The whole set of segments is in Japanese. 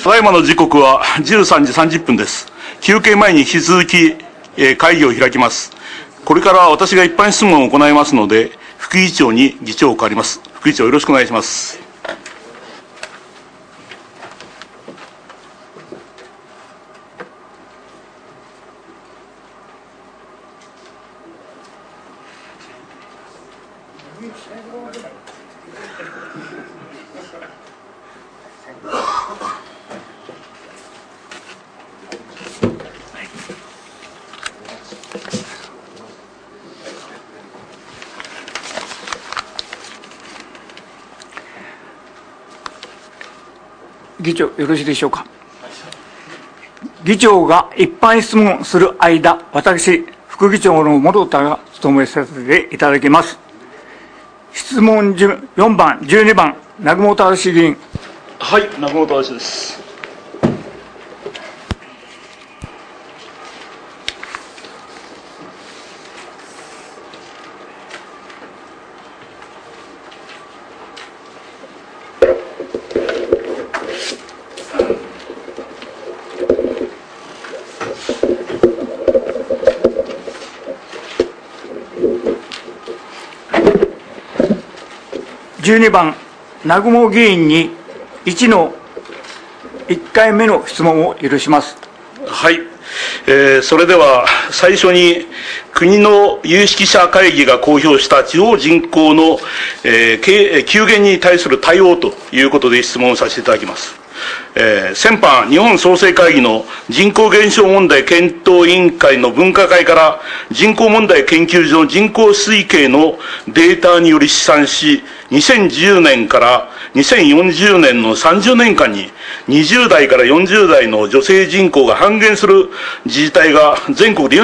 ただいまの時刻は13時30分です。休憩前に引き続き、会議を開きます。これから私が一般質問を行いますので、副議長に議長を代わります。副議長よろしくお願いします。 議長、よろしいでしょうか。議長が一般質問する間、私、副議長の諸田が務めさせていただきます。質問順4番、12番、南雲正議員。 はい、南雲正です。 12番、南雲議員に1回目の質問を許します。 はい、それでは最初に国の有識者会議が公表した地方人口の、急減に対する対応ということで質問をさせていただきます。先般、日本創生会議の人口減少問題検討委員会の分科会から人口問題研究所の人口推計のデータにより試算し、2010年から2040年の30年間に20代から40代の女性人口が半減する自治体が全国で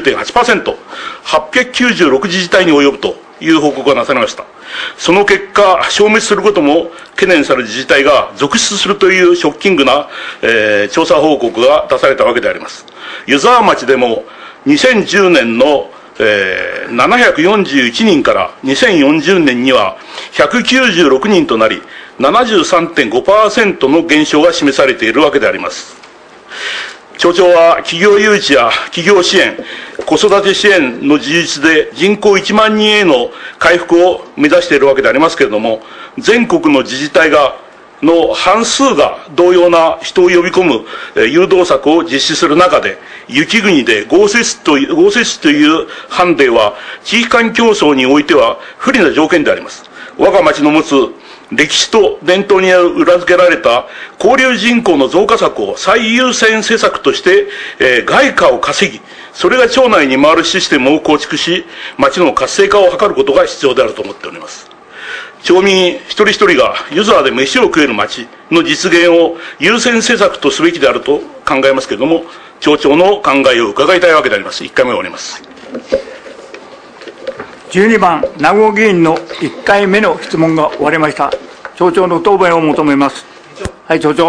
49.8%、896自治体に及ぶという報告がなされました。その結果、消滅することも懸念される自治体が続出するというショッキングな、調査報告が出されたわけであります。湯沢町でも2010年の、741人から2040年には196人となり、73.5% の減少が示されているわけであります。町長は企業誘致や企業支援、子育て支援の充実で人口1万人への回復を目指しているわけでありますけれども、全国の自治体の半数が同様な人を呼び込む誘導策を実施する中で、雪国で豪雪というハンデは地域間競争においては不利な条件であります。我が町の持つ歴史と伝統に裏付けられた交流人口の増加策を最優先施策として、外貨を稼ぎ、それが町内に回るシステムを構築し、町の活性化を図ることが必要であると思っております。町民一人一人が湯沢で飯を食える町の実現を優先施策とすべきであると考えますけれども、町長の考えを伺いたいわけであります。1回目を終わります。 12番、南雲議員の1回目の質問が終わりました。町長の答弁を求めます。はい、町長。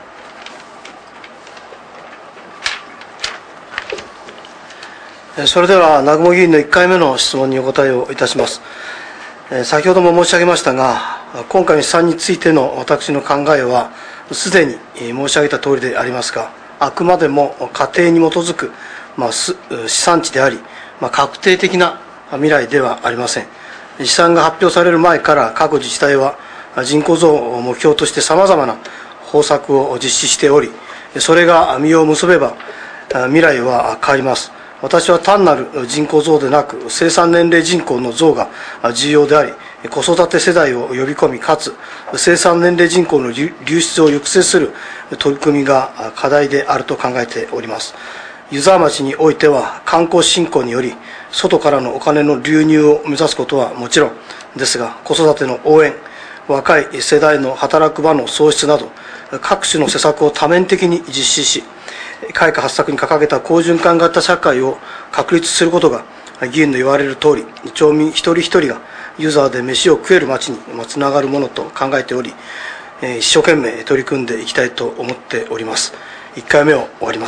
それでは、南雲議員の1回目の質問にお答えをいたします。先ほども申し上げましたが、今回の試算についての私の考えは、すでに申し上げた通りでありますが、あくまでも仮定に基づく、試算値であり、確定的な未来ではありません。試算が発表される前から各自治体は人口増を目標としてさまざまな方策を実施しており、それが実を結べば未来は変わります。私は単なる人口増でなく、生産年齢人口の増が重要であり、子育て世代を呼び込み、かつ生産年齢人口の流出を抑制する取り組みが課題であると考えております。湯沢町においては、観光振興により外からのお金の流入を目指すことはもちろんですが、子育ての応援、若い世代の働く場の創出など、各種の施策を多面的に実施し、改革発策に掲げた好循環型社会を確立することが、議員の言われる通り、町民一人一人が湯沢で飯を食える町につながるものと考えており、一生懸命取り組んでいきたいと思っております。1回目を終わります。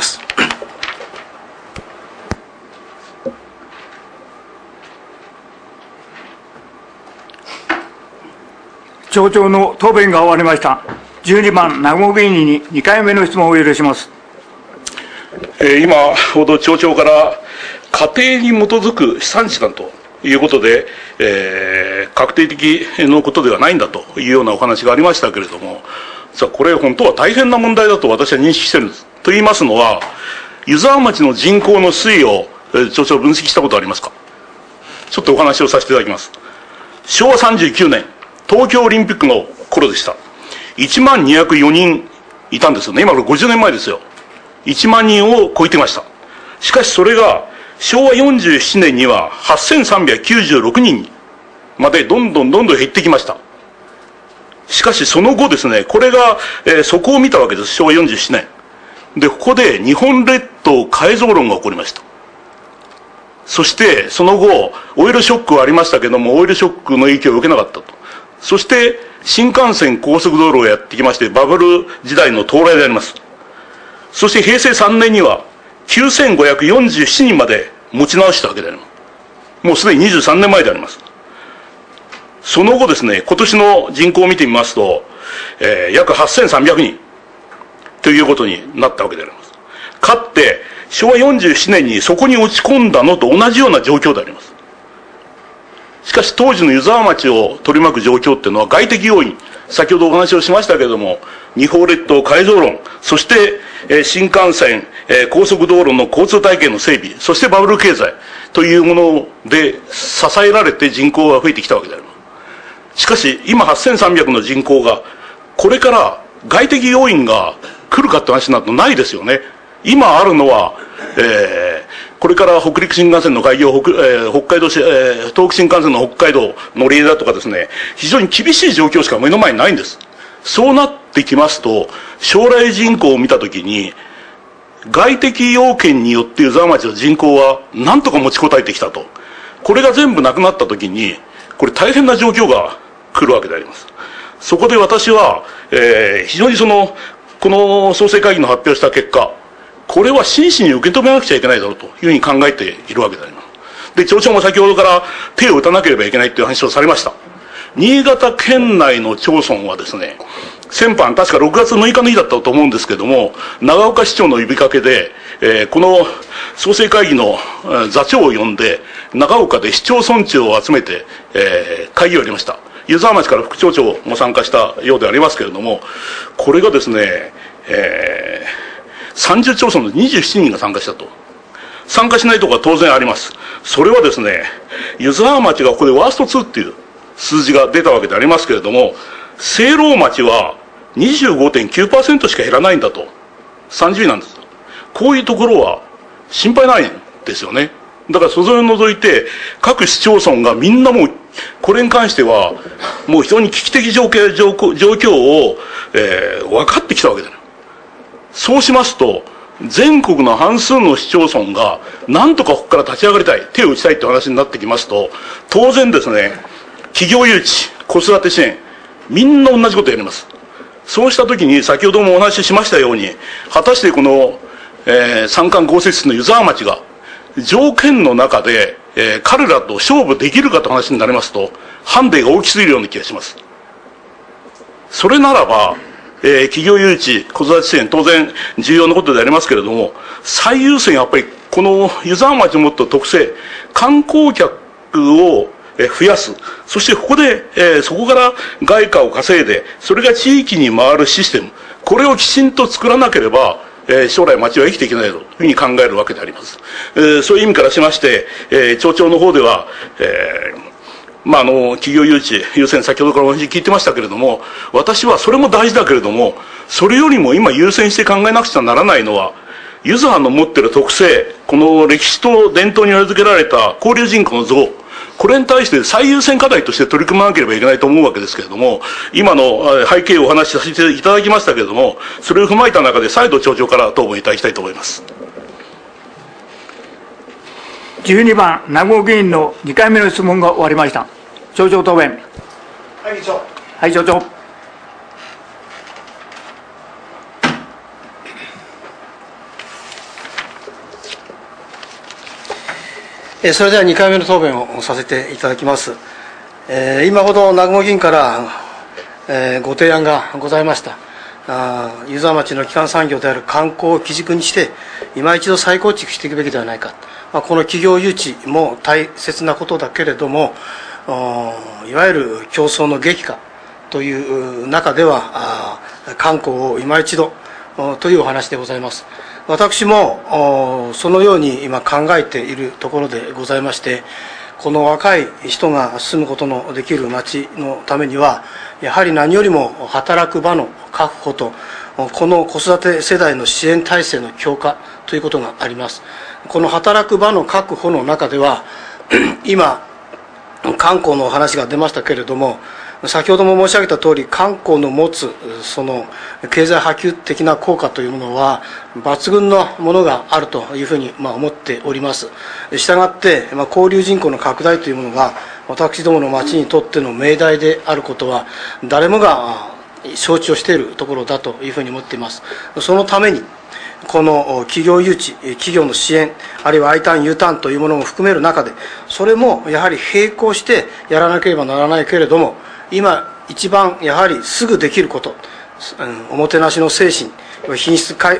町長の答弁が終わりました。 12番、南雲議員に2回目の質問を許します。 今ほど町長から家庭に基づく資産地だということで、確定的のことではないんだというようなお話がありましたけれども、これ本当は大変な問題だと私は認識しているんです。と言いますのは、湯沢町の人口の推移を町長分析したことありますか？ちょっとお話をさせていただきます。昭和39年、東京オリンピックの頃でした。1204人いたんですよね。今から50年前ですよ。1万人を超えてました。しかしそれが昭和47年には8396人までどんどん減ってきました。しかしその後ですね、これが、底を見たわけです。昭和47年。で、ここで日本列島改造論が起こりました。そしてその後、オイルショックはありましたけども、オイルショックの影響を受けなかったと。そして新幹線高速道路をやってきまして、バブル時代の到来であります。そして平成3年には9547人まで持ち直したわけであります。もうすでに23年前であります。その後ですね、今年の人口を見てみますと、約8300人ということになったわけであります。かつて昭和47年にそこに落ち込んだのと同じような状況であります。しかし当時の湯沢町を取り巻く状況っていうのは外的要因、先ほどお話をしましたけれども、日本列島改造論、そして新幹線、高速道路の交通体系の整備、そしてバブル経済というもので支えられて人口が増えてきたわけであります。しかし今8300の人口がこれから外的要因が来るかって話になるとないですよね。今あるのは、これから北陸新幹線の開業、北海道、東北新幹線の北海道乗り入れだとかですね、非常に厳しい状況しか目の前にないんです。そうなってきますと、将来人口を見たときに、外的要件によって湯沢町の人口は何とか持ちこたえてきたと。これが全部なくなったときに、これ大変な状況が来るわけであります。そこで私は、非常にこの創生会議の発表した結果、これは真摯に受け止めなくちゃいけないだろうというふうに考えているわけであります。で、町長も先ほどから手を打たなければいけないという話をされました。新潟県内の町村はですね、先般、確か6月6日の日だったと思うんですけども、長岡市長の呼びかけで、この創生会議の座長を呼んで、長岡で市町村長を集めて、会議をやりました。湯沢町から副町長も参加したようでありますけれども、これがですね、30町村の27人が参加したと。参加しないところは当然あります。それはですね、湯沢町がここでワースト2っていう数字が出たわけでありますけれども、聖籠町は 25.9% しか減らないんだと。30位なんです。こういうところは心配ないんですよね。だからそれを除いて、各市町村がみんなもう、これに関しては、もう非常に危機的状況を、分かってきたわけだ。そうしますと、全国の半数の市町村が、なんとかここから立ち上がりたい、手を打ちたいって話になってきますと、当然ですね、企業誘致、子育て支援、みんな同じことやります。そうしたときに、先ほどもお話ししましたように、果たしてこの、山間豪雪地の湯沢町が、条件の中で、彼らと勝負できるかという話になりますと、ハンデが大きすぎるような気がします。それならば、企業誘致、子育て支援、当然重要なことでありますけれども、最優先やっぱりこの湯沢町の持った特性、観光客を増やす。そしてここで、そこから外貨を稼いで、それが地域に回るシステム。これをきちんと作らなければ、将来町は生きていけないというふうに考えるわけであります。そういう意味からしまして、町長の方では、企業誘致優先、先ほどからお話聞いてましたけれども、私はそれも大事だけれども、それよりも今優先して考えなくちゃならないのは、湯沢の持っている特性、この歴史と伝統に裏付けられた交流人口の増、これに対して最優先課題として取り組まなければいけないと思うわけですけれども、今の背景をお話しさせていただきましたけれども、それを踏まえた中で再度町長から答弁いただきたいと思います。 12番、南郷議員の2回目の質問が終わりました。町長答弁。 はい、議長。 はい、町長。 それでは2回目の答弁をさせていただきます。今ほど南郷議員から、ご提案がございました。 湯沢町の基幹産業である観光を基軸にして今一度再構築していくべきではないか、この企業誘致も大切なことだけれども、いわゆる競争の激化という中では観光を今一度というお話でございます。私もそのように今考えているところでございまして、この若い人が住むことのできる町のためにはやはり何よりも働く場の確保と、この子育て世代の支援体制の強化ということがあります。この働く場の確保の中では今観光のお話が出ましたけれども、先ほども申し上げた通り、観光の持つその経済波及的な効果というものは抜群のものがあるというふうに思っております。したがって交流人口の拡大というものが私どもの町にとっての命題であることは誰もが承知をしているところだというふうに思っています。そのためにこの企業誘致、企業の支援、あるいは I ターン U ターンというものも含める中で、それもやはり並行してやらなければならないけれども、今一番やはりすぐできること、おもてなしの精神、品質改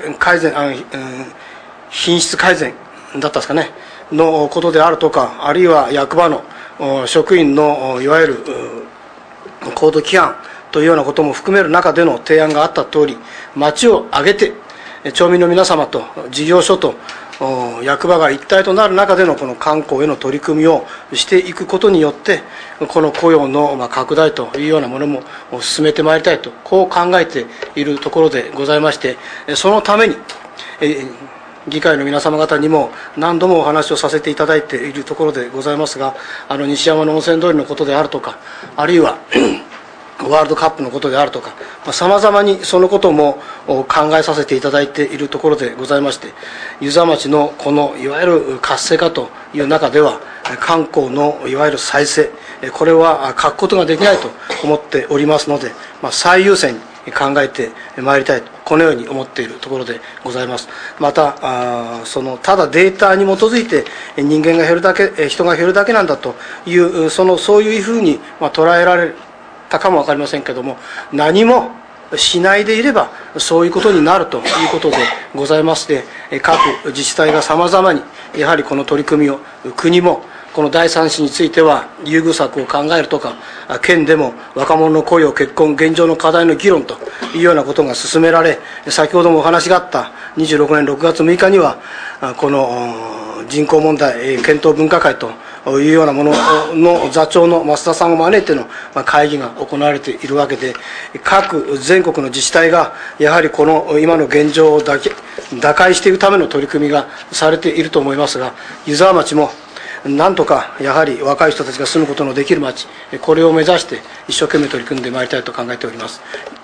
善だったですかねのことであるとか、あるいは役場の職員のいわゆる行動規範というようなことも含める中での提案があった通り、町を挙げて町民の皆様と事業所と役場が一体となる中でのこの観光への取り組みをしていくことによって、この雇用の拡大というようなものも進めてまいりたいと、こう考えているところでございまして、そのために議会の皆様方にも何度もお話をさせていただいているところでございますが、西山の温泉通りのことであるとか、あるいはワールドカップのことであるとか、さまざまにそのことも考えさせていただいているところでございまして、湯沢町のこのいわゆる活性化という中では、観光のいわゆる再生、これは欠くことができないと思っておりますので、最優先に考えてまいりたいと、このように思っているところでございます。またただデータに基づいて人間が減るだけ、人が減るだけなんだというそういうふうに捉えられたかも分かりませんけれども、何もしないでいればそういうことになるということでございまして、各自治体がさまざまにやはりこの取り組みを、国もこの第三子については優遇策を考えるとか、県でも若者の雇用、結婚、現状の課題の議論というようなことが進められ、先ほどもお話があった26年6月6日にはこの人口問題検討分科会というようなものの座長の増田さんを招いての会議が行われているわけで、各全国の自治体がやはりこの今の現状を打開していくための取り組みがされていると思いますが、湯沢町もなんとかやはり若い人たちが住むことのできる町、これを目指して一生懸命取り組んでまいりたいと考えております。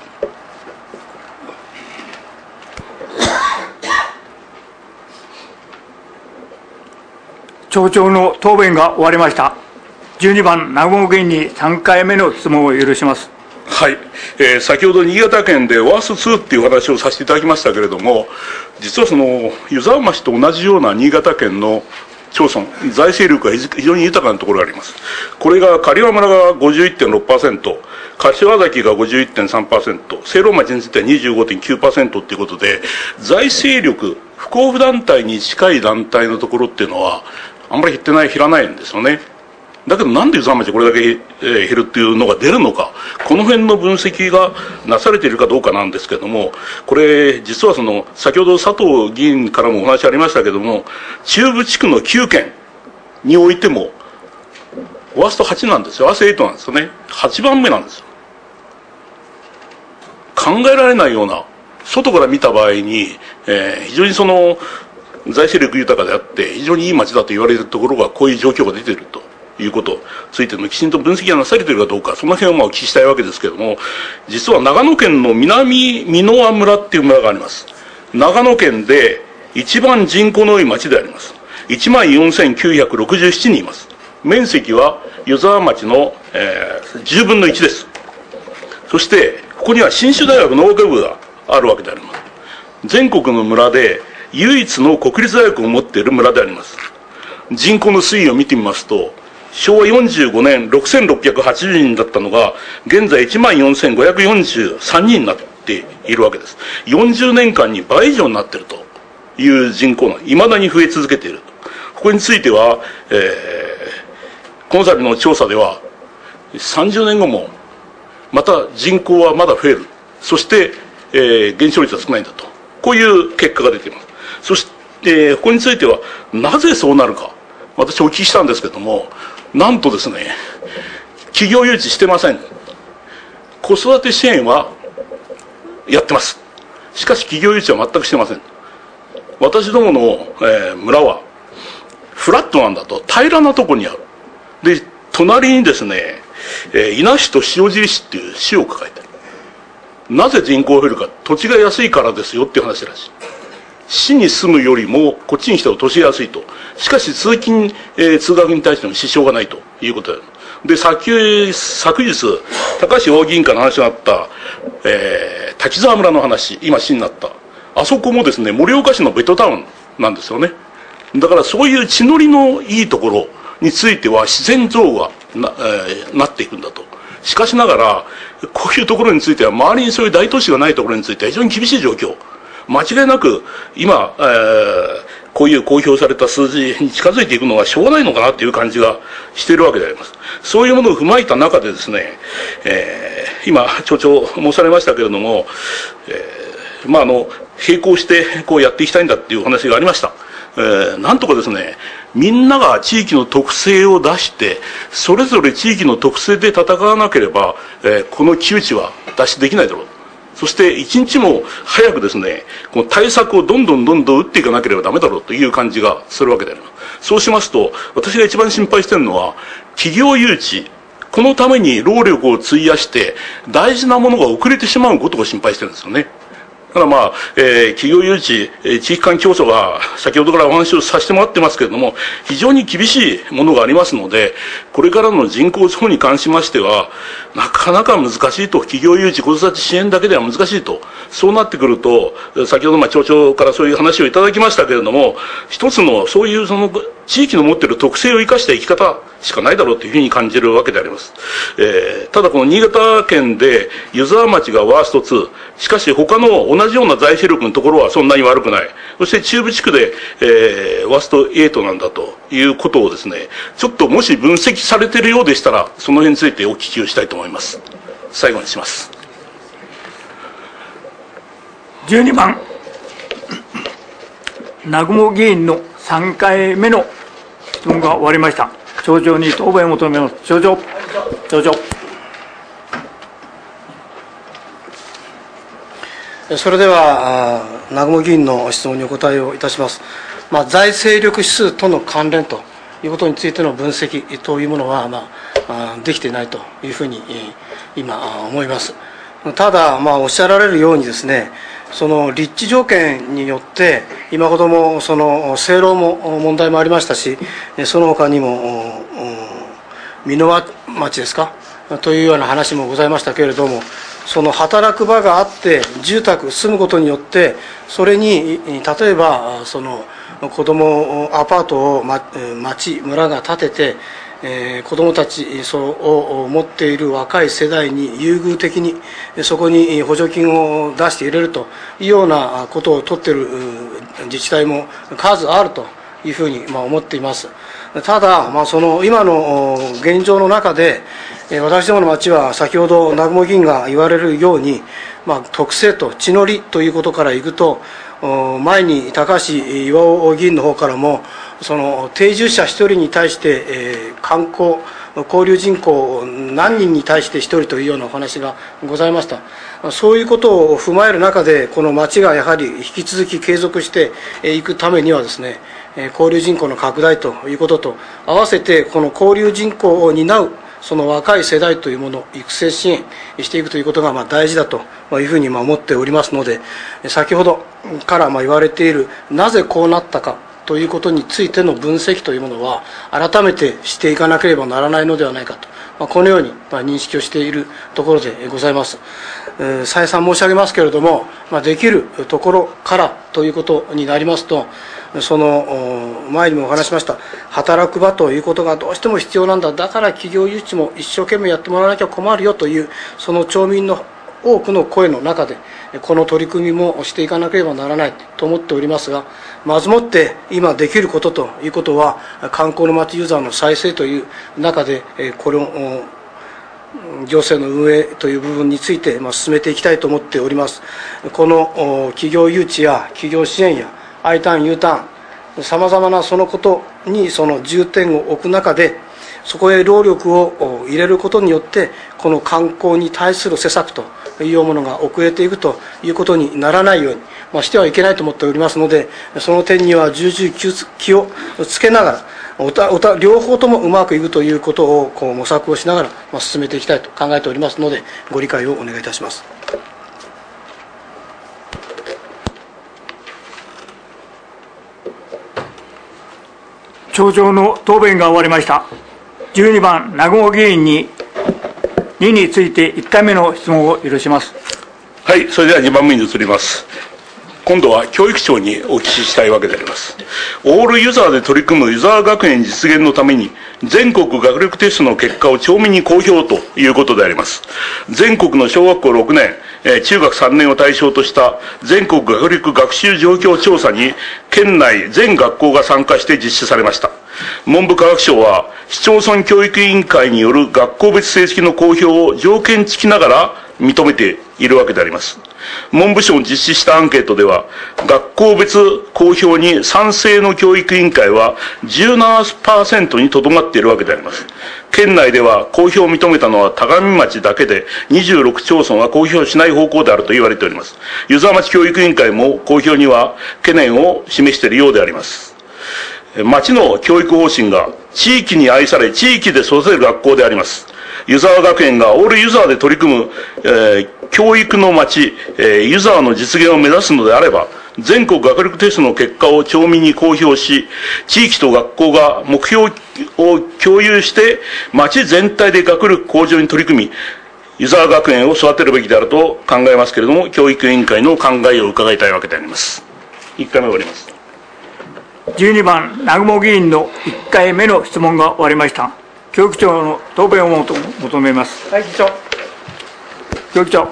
町長の答弁が終わりました。12番、南雲議員に3回目の質問を許します。 はい、先ほど新潟県でワースト2っていう話をさせていただきましたけれども、実はその湯沢町と同じような新潟県の町村、財政力が非常に豊かなところがあります。これが刈羽村が 51.6%、柏崎が 51.3%、聖籠町については 25.9% ということで、財政力、不交付団体に近い団体のところっていうのはあんまり減らないんですよね。だけどなんで湯沢町これだけ減るっていうのが出るのか、この辺の分析がなされているかどうかなんですけども、これ実は先ほど佐藤議員からもお話ありましたけども、中部地区の9県においてもワースト8なんですよ。ワースト8なんですよね。8番目なんですよ。考えられないような、外から見た場合に、非常に財政力豊かであって非常にいい町だと言われるところがこういう状況が出ているということについてのきちんと分析がなされているかどうか、その辺をお聞きしたいわけですけれども、実は長野県の南箕輪村っていう村があります。長野県で一番人口の多い町であります。14,967 人います。面積は湯沢町の、10分の1です。そしてここには信州大学農学部があるわけであります。全国の村で唯一の国立大学を持っている村であります。人口の推移を見てみますと、昭和45年6680人だったのが現在 14,543 人になっているわけです。40年間に倍以上になっているという人口が未だに増え続けている。ここについては、この度の調査では30年後もまた人口はまだ増える。そして、減少率は少ないんだと。こういう結果が出ています。そして、ここについてはなぜそうなるか。私お聞きしたんですけども、なんとですね、企業誘致してません。子育て支援はやってます。しかし企業誘致は全くしてません。私どもの、村はフラットなんだと、平らなところにある。で、隣にですね、伊那市と塩尻市っていう市を抱えてる。なぜ人口が増えるか、土地が安いからですよっていう話らしい。市に住むよりもこっちに来たら土地が安いと。しかし通勤、通学に対しての支障がないということで、昨日高橋大議員から話があった、滝沢村の話、今市になった、あそこもですね、盛岡市のベッドタウンなんですよね。だからそういう地のりのいいところについては自然増が なっていくんだと。しかしながらこういうところについては周りにそういう大都市がないところについては非常に厳しい状況。間違いなく今、こういう公表された数字に近づいていくのはしょうがないのかなという感じがしているわけであります。そういうものを踏まえた中でですね、今町長申されましたけれども、並行してこうやっていきたいんだっていうお話がありました。なんとかですね、みんなが地域の特性を出してそれぞれ地域の特性で戦わなければ、この窮地は脱出できないだろう。そして一日も早くですね、この対策をどんどん打っていかなければダメだろうという感じがするわけであります。そうしますと、私が一番心配しているのは企業誘致、このために労力を費やして大事なものが遅れてしまうことを心配してるんですよね。だから企業誘致、地域間競争が先ほどからお話をさせてもらってますけれども、非常に厳しいものがありますので、これからの人口増に関しましては、なかなか難しいと。企業誘致、子育て支援だけでは難しいと。そうなってくると、先ほど町長からそういう話をいただきましたけれども、一つのそういうその地域の持っている特性を生かした生き方しかないだろうというふうに感じるわけであります。ただこの新潟県で湯沢町がワースト2、しかし他の同じような財政力のところはそんなに悪くない。そして中部地区で、ワースト8なんだということをですね、ちょっともし分析されているようでしたら、その辺についてお聞きをしたいと思います。最後にします。 12番、南雲議員の3回目の質問が終わりました。町長に答弁を求めます。町長。 それでは南雲議員の質問にお答えをいたします。財政力指数との関連ということについての分析というものは、できていないというふうに今思います。ただ、おっしゃられるようにですね、その立地条件によって今ほどもその政労も問題もありましたし、その他にも箕輪町ですかというような話もございましたけれども、その働く場があって住宅住むことによって、それに例えばその子どもアパートを町村が建てて、子どもたちを持っている若い世代に優遇的にそこに補助金を出して入れるというようなことを取っている自治体も数あるというふうに思っています。ただ、その今の現状の中で私どもの町は先ほど南雲議員が言われるように、特性と地の利ということからいくと、前に高橋巌議員の方からもその定住者1人に対して、観光交流人口何人に対して1人というようなお話がございました。そういうことを踏まえる中で、この町がやはり引き続き継続していくためにはですね、交流人口の拡大ということと合わせて、この交流人口を担うその若い世代というものを育成支援していくということが大事だというふうに思っておりますので、先ほどから言われているなぜこうなったかということについての分析というものは改めてしていかなければならないのではないかと、このように認識をしているところでございます。再三申し上げますけれども、できるところからということになりますと、その前にもお話しました働く場ということがどうしても必要なんだ、だから企業誘致も一生懸命やってもらわなきゃ困るよという、その町民の多くの声の中で、この取り組みもしていかなければならないと思っておりますが、まずもって今できることということは、観光の街ユーザーの再生という中で、この行政の運営という部分について進めていきたいと思っております。この企業誘致や企業支援や I ターン U ターン、さまざまなそのことに重点を置く中で、そこへ労力を入れることによって、この観光に対する施策というものが遅れていくということにならないように、してはいけないと思っておりますので、その点には重々気をつけながら、両方ともうまくいくということを模索をしながら進めていきたいと考えておりますので、ご理解をお願いいたします。 町長の答弁が終わりました。12番、南雲議員に2について1回目の質問を許します。 はい、それでは2番目に移ります。今度は教育庁にお聞きしたいわけであります。オールユザーで取り組むユザー学園実現のために、全国学力テストの結果を町民に公表ということであります。全国の小学校6年、中学3年を対象とした全国学力学習状況調査に、県内全学校が参加して実施されました。文部科学省は、市町村教育委員会による学校別成績の公表を条件付きながら認めているわけであります。文部省を実施したアンケートでは、学校別公表に賛成の教育委員会は 17% にとどまっているわけであります。県内では公表を認めたのは田上町だけで、26町村は公表しない方向であると言われております。湯沢町教育委員会も公表には懸念を示しているようであります。町の教育方針が地域に愛され地域で育てる学校であります。湯沢学園がオールユザーで取り組む、教育の街、ユザーの実現を目指すのであれば、全国学力テストの結果を町民に公表し、地域と学校が目標を共有して、町全体で学力向上に取り組み、湯沢学園を育てるべきであると考えますけれども、教育委員会の考えを伺いたいわけであります。1回目終わります。 12番、南雲議員の1回目の質問が終わりました。教育長の答弁を求めます。 はい、議長。 教育長。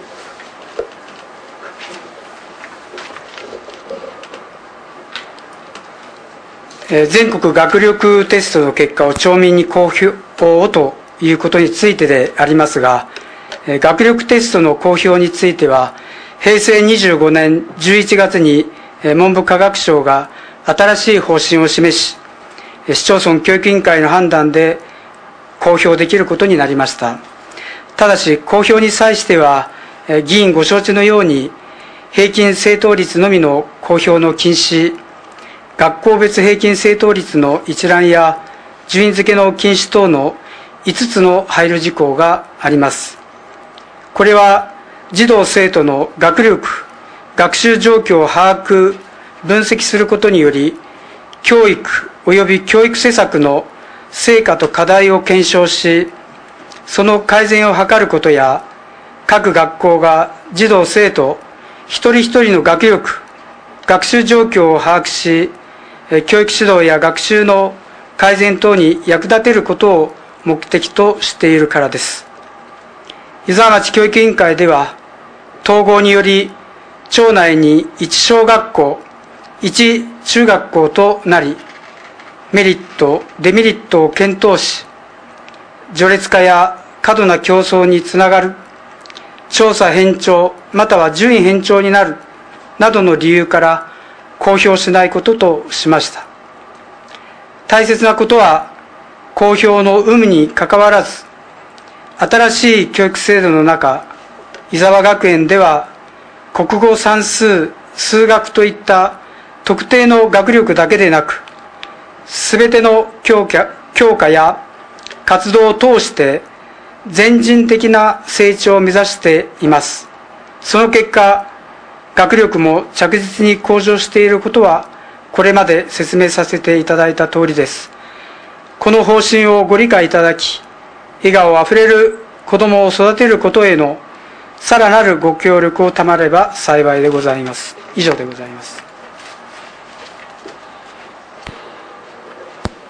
全国学力テストの結果を町民に公表をということについてでありますが、学力テストの公表については、平成25年11月に文部科学省が新しい方針を示し、市町村教育委員会の判断で公表できることになりました。ただし、公表に際しては、議員ご承知のように、平均正答率のみの公表の禁止、学校別平均正答率の一覧や順位付けの禁止等の5つの配慮事項があります。これは、児童生徒の学力、学習状況を把握、分析することにより、教育及び教育施策の成果と課題を検証し、その改善を図ることや、各学校が児童生徒一人一人の学力、学習状況を把握し、教育指導や学習の改善等に役立てることを目的としているからです。湯沢町教育委員会では、統合により、町内に1小学校、1中学校となり、メリット、デメリットを検討し、序列化や過度な競争につながる、調査偏重、または順位偏重になる、などの理由から公表しないこととしました。大切なことは、公表の有無にかかわらず、新しい教育制度の中、湯沢学園では、国語算数、数学といった特定の学力だけでなく、すべての教科や活動を通して全人的な成長を目指しています。その結果、学力も着実に向上していることは、これまで説明させていただいたとおりです。この方針をご理解いただき、笑顔あふれる子どもを育てることへのさらなるご協力を賜れば幸いでございます。以上でございます。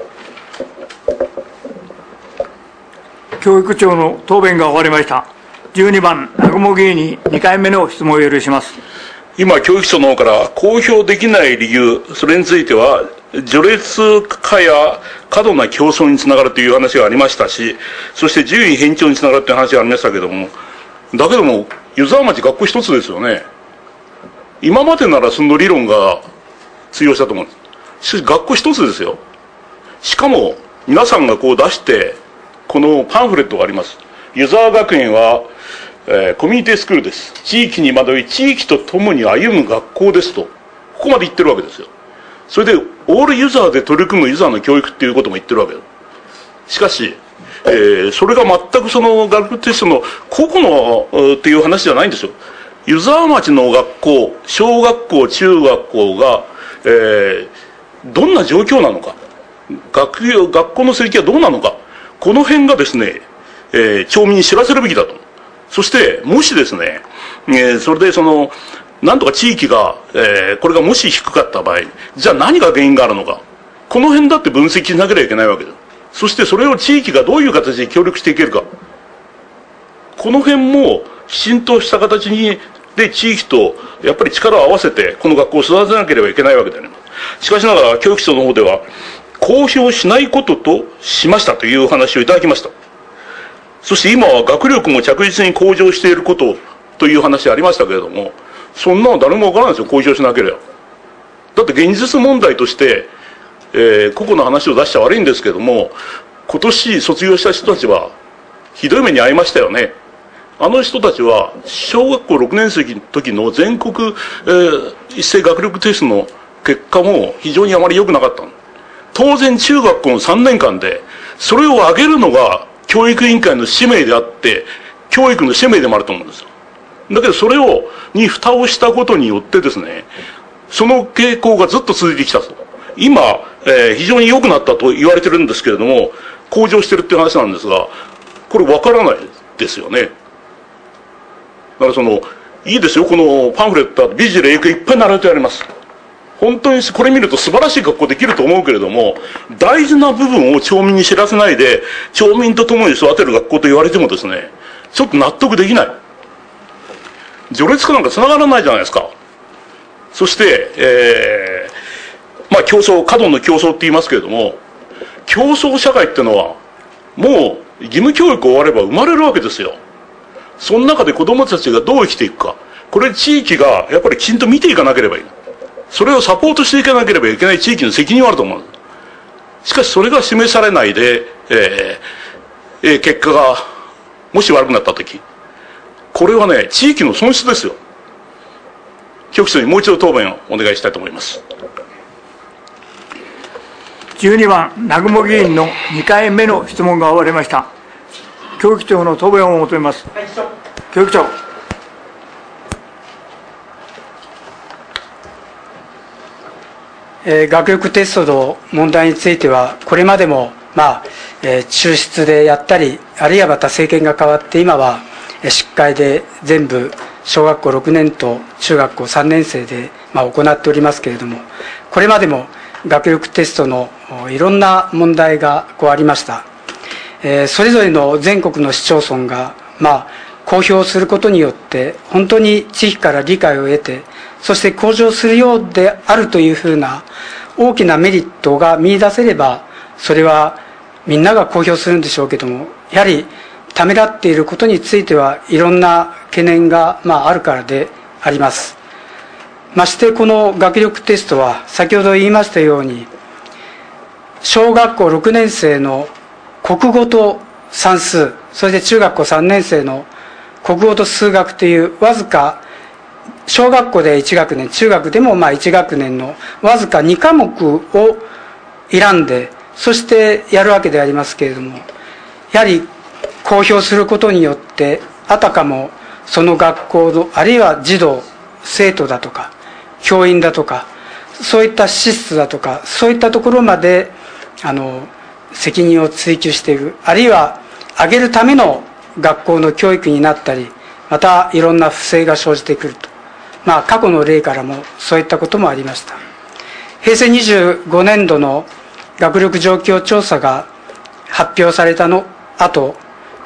教育長の答弁が終わりました。 12番、南雲議員に2回目の質問を許します。 今、教育庁の方から公表できない理由、それについては、序列化や過度な競争につながるという話がありましたし、そして順位偏重につながるという話がありましたけども、だけども、湯沢町学校一つですよね。今までならその理論が通用したと思うんです。しかし学校一つですよ。しかも、皆さんがこう出して、このパンフレットがあります。湯沢学園は、コミュニティスクールです。地域に惑い、地域と共に歩む学校ですと。ここまで言ってるわけですよ。それで、オールユーザーで取り組むユーザーの教育っていうことも言ってるわけです。しかし、それが全くその学力テストの個々のっていう話じゃないんですよ。湯沢町の学校、小学校、中学校が、どんな状況なのか、学校の成績はどうなのか、この辺がですね、町民に知らせるべきだと。そして、もしですね、それでなんとか地域が、これがもし低かった場合、じゃあ何が原因があるのか。この辺だって分析しなければいけないわけです。そしてそれを地域がどういう形で協力していけるか。この辺もきちんとした形で地域とやっぱり力を合わせてこの学校を育てなければいけないわけであります。しかしながら教育庁の方では公表しないこととしましたという話をいただきました。そして今は学力も着実に向上していることという話ありましたけれども、そんなの誰もわからないですよ、公表しなければ。だって現実問題として、個々の話を出しちゃ悪いんですけども、今年卒業した人たちはひどい目に遭いましたよね。あの人たちは小学校6年生の時の全国、一斉学力テストの結果も非常にあまり良くなかったの。当然中学校の3年間でそれを上げるのが教育委員会の使命であって教育の使命でもあると思うんですよ。だけどそれに蓋をしたことによってですね、その傾向がずっと続いてきたと。今、非常に良くなったと言われてるんですけれども、向上してるっていう話なんですが、これ分からないですよね。だからいいですよ、このパンフレットは美辞麗句いっぱい並べてあります。本当にこれ見ると素晴らしい学校できると思うけれども、大事な部分を町民に知らせないで、町民と共に育てる学校と言われてもですね、ちょっと納得できない。序列化なんか繋がらないじゃないですか。そして、過度の競争って言いますけれども、競争社会っていうのは、もう義務教育終われば生まれるわけですよ。その中で子供たちがどう生きていくか、これ地域がやっぱりきちんと見ていかなければいい。それをサポートしていかなければいけない地域の責任はあると思う。しかしそれが示されないで、結果がもし悪くなったとき、これはね、地域の損失ですよ。局長にもう一度答弁をお願いしたいと思います。 12番、南雲議員の2回目の質問が終わりました。教育長の答弁を求めます。教育長。 学力テストの問題については、これまでも、抽出でやったり、あるいはまた政権が変わって、今は執会で全部、小学校6年と中学校3年生で、行っておりますけれども、これまでも学力テストのいろんな問題がありました。それぞれの全国の市町村が、公表することによって、本当に地域から理解を得て、そして向上するようであるというふうな大きなメリットが見出せれば、それはみんなが公表するんでしょうけども、やはりためらっていることについてはいろんな懸念があるからであります。ましてこの学力テストは先ほど言いましたように、小学校6年生の国語と算数、それで中学校3年生の国語と数学というわずか小学校で1学年、中学でも1学年のわずか2科目を選んで、そしてやるわけでありますけれども、やはり公表することによって、あたかもその学校の、あるいは児童、生徒だとか、教員だとか、そういった資質だとか、そういったところまで、責任を追及していく、あるいは上げるための学校の教育になったり、またいろんな不正が生じてくると。過去の例からもそういったこともありました。平成25年度の学力状況調査が発表されたの後、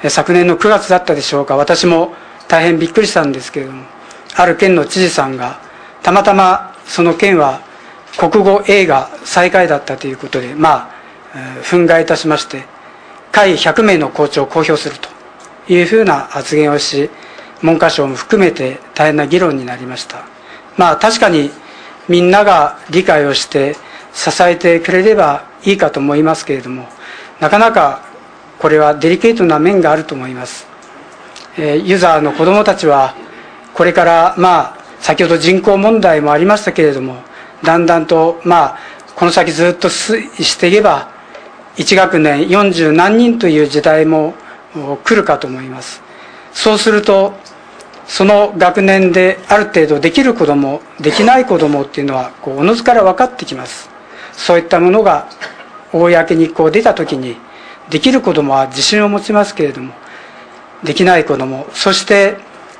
昨年の9月だったでしょうか、私も大変びっくりしたんですけれども、ある県の知事さんがたまたまその県は国語映画最下位だったということで、憤慨いたしまして、下位100名の校長を公表するというふうな発言をし、文科省も含めて大変な議論になりました。確かにみんなが理解をして支えてくれればいいかと思いますけれども、なかなかこれはデリケートな面があると思います。ユーザーの子どもたちはこれから先ほど人口問題もありましたけれども、だんだんとこの先ずっと推移していけば1学年40何人という時代も来るかと思います。そうするとその学年である程度できる子ども、できない子どもっていうのはおのずから分かってきます。そういったものが公に出たときに、できる子どもは自信を持ちますけれども、できない子ども、そして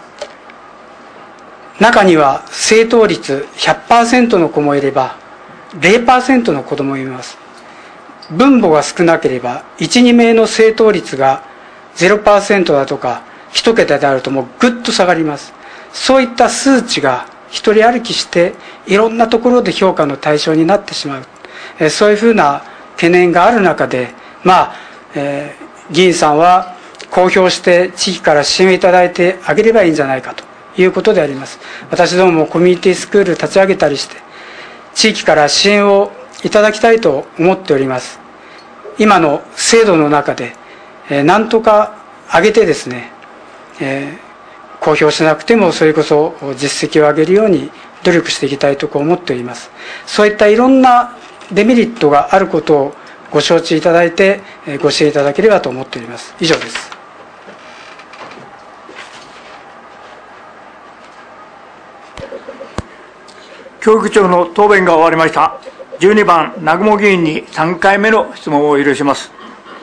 中には正答率 100% の子もいれば 0% の子どももいます。分母が少なければ 1,2 名の正答率が 0% だとか1桁であるともうぐっと下がります。そういった数値が一人歩きしていろんなところで評価の対象になってしまう、そういうふうな懸念がある中で、議員さんは公表して地域から支援をいただいてあげればいいんじゃないかということであります。私どももコミュニティスクール立ち上げたりして地域から支援をいただきたいと思っております。今の制度の中で何とか上げてですね、公表しなくてもそれこそ実績を上げるように努力していきたいと思っております。そういったいろんなデメリットがあることをご承知いただいてご支援いただければと思っております。以上です。 教育長の答弁が終わりました。12番、南雲議員に3回目の質問を許します。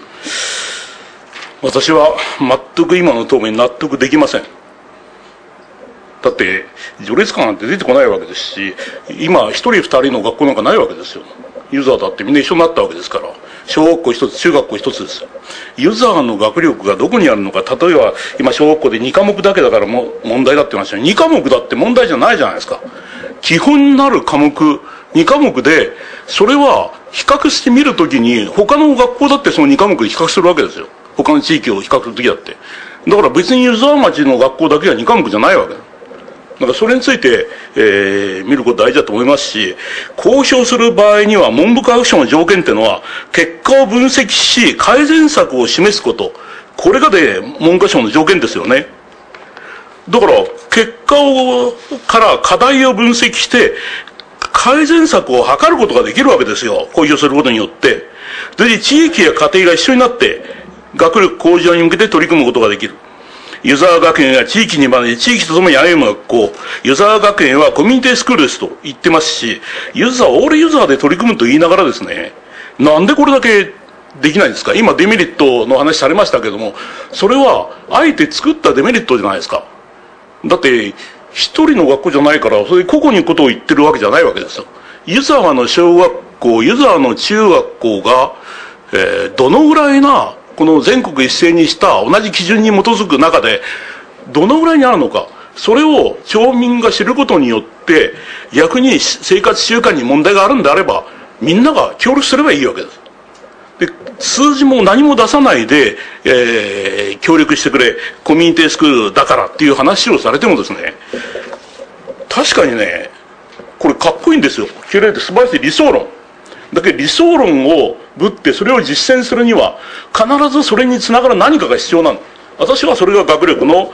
私は全く今の答弁に納得できません。だって序列感なんて出てこないわけですし、今1人2人の学校なんかないわけですよ。ユーザーだってみんな一緒になったわけですから、小学校一つ中学校一つですよ。ユーザーの学力がどこにあるのか、例えば今小学校で2科目だけだからも問題だって話は2科目だって問題じゃないじゃないですか。基本になる科目2科目で、それは比較してみるときに他の学校だってその2科目で比較するわけですよ。他の地域を比較するときだって。だから別にユーザー町の学校だけが2科目じゃないわけだ。だからそれについて、見ること大事だと思いますし、公表する場合には文部科学省の条件っていうのは結果を分析し改善策を示すこと、これが文科省の条件ですよね。だから結果から課題を分析して改善策を図ることができるわけですよ。公表することによって。で、地域や家庭が一緒になって学力向上に向けて取り組むことができる。ユーザー学園が地域に学び、地域とともに歩む学校、ユーザー学園はコミュニティスクールですと言ってますし、オールユーザーで取り組むと言いながらですね、なんでこれだけできないんですか。今デメリットの話されましたけども、それはあえて作ったデメリットじゃないですか。だって一人の学校じゃないから、それ個々にことを言ってるわけじゃないわけですよ。ユーザーの小学校、ユーザーの中学校が、どのぐらいなこの全国一斉にした同じ基準に基づく中でどのぐらいにあるのか、それを町民が知ることによって逆に生活習慣に問題があるんであればみんなが協力すればいいわけです。で、数字も何も出さないで、協力してくれ、コミュニティスクールだからっていう話をされてもですね、確かにね、これかっこいいんですよ。綺麗で素晴らしい理想論。だけど理想論をぶってそれを実践するには必ずそれにつながる何かが必要なの。私はそれが学力の、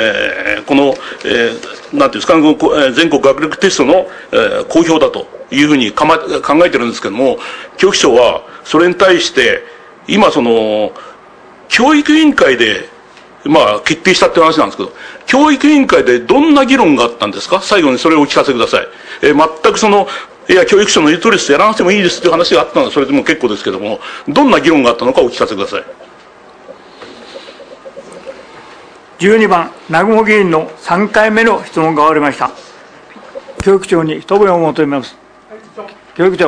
なんていうんですか、全国学力テストの、公表だというふうに考えてるんですけども、教育省はそれに対して今教育委員会で決定したって話なんですけど、教育委員会でどんな議論があったんですか。最後にそれをお聞かせください。全く教育省の言う通りです、やらなくてもいいですという話があったのでそれでも結構ですけども、どんな議論があったのかお聞かせください。 12番、南雲議員の3回目の質問が終わりました。教育長に答弁を求めます。教育長。